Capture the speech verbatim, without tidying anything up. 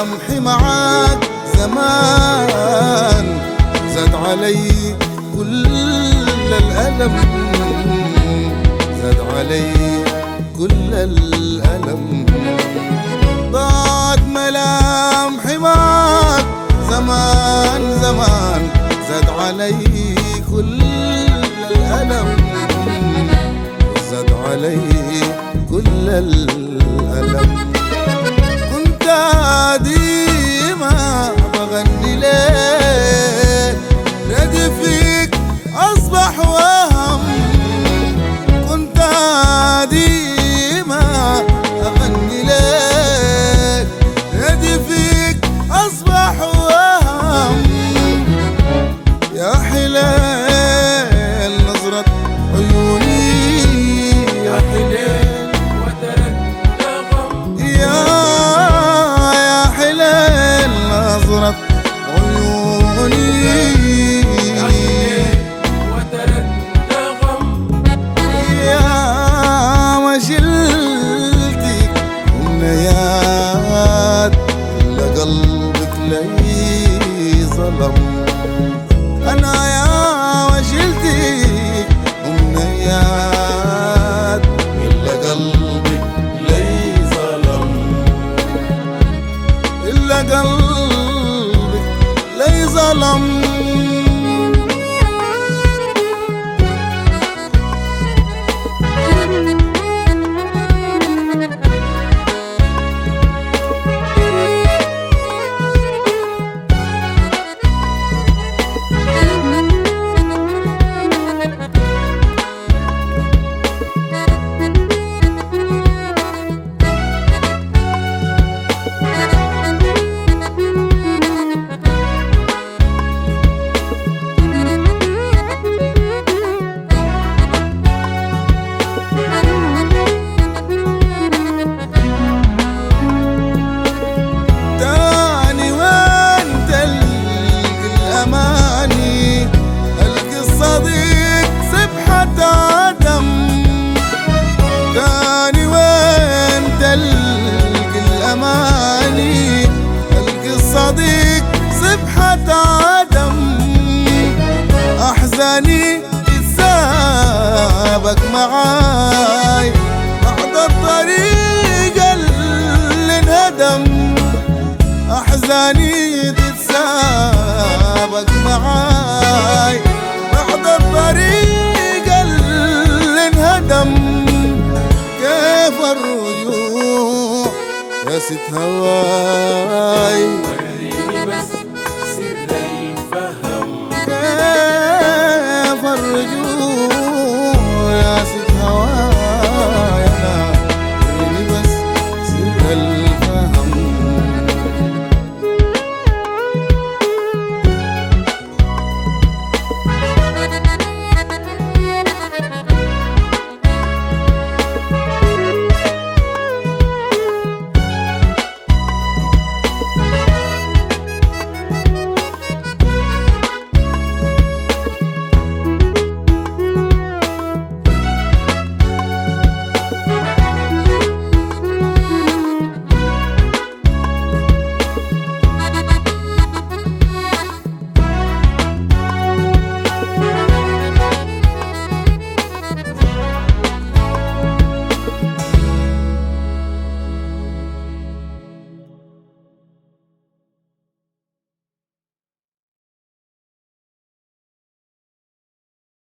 ملامحي معاك زمان زاد علي كل الألم، زاد علي كل الألم. ضاعت ملامحي معاك زمان زمان زاد علي كل الألم، زاد علي كل الألم. كنت ديما بغني ليك ردفيك أصبح وهم، كنت ديما أغني ليك ردفيك أصبح وهم. يا حلال نظرة عيوني، يا حلال وترك غم، يا يا حلال نظرة عيوني، يا حلال وترك غم. يا ما شلتك أمنيات إلا قلبك لي ظلم. أنا يا ما شلتك أمنيات إلا قلبك لي ظلم، إلا قلبك لي ظلم. تاني وين تلقي الأماني، ألقي الصديق سبحة عدم. تاني وين تلقي الأماني، ألقي الصديق سبحة عدم. أحزاني تتسابق معاي بعد الطريق اللي انهدم، أحزاني تتسابق معاي بعد الطريق اللي انهدم. كيف الرجوع يا ست هواي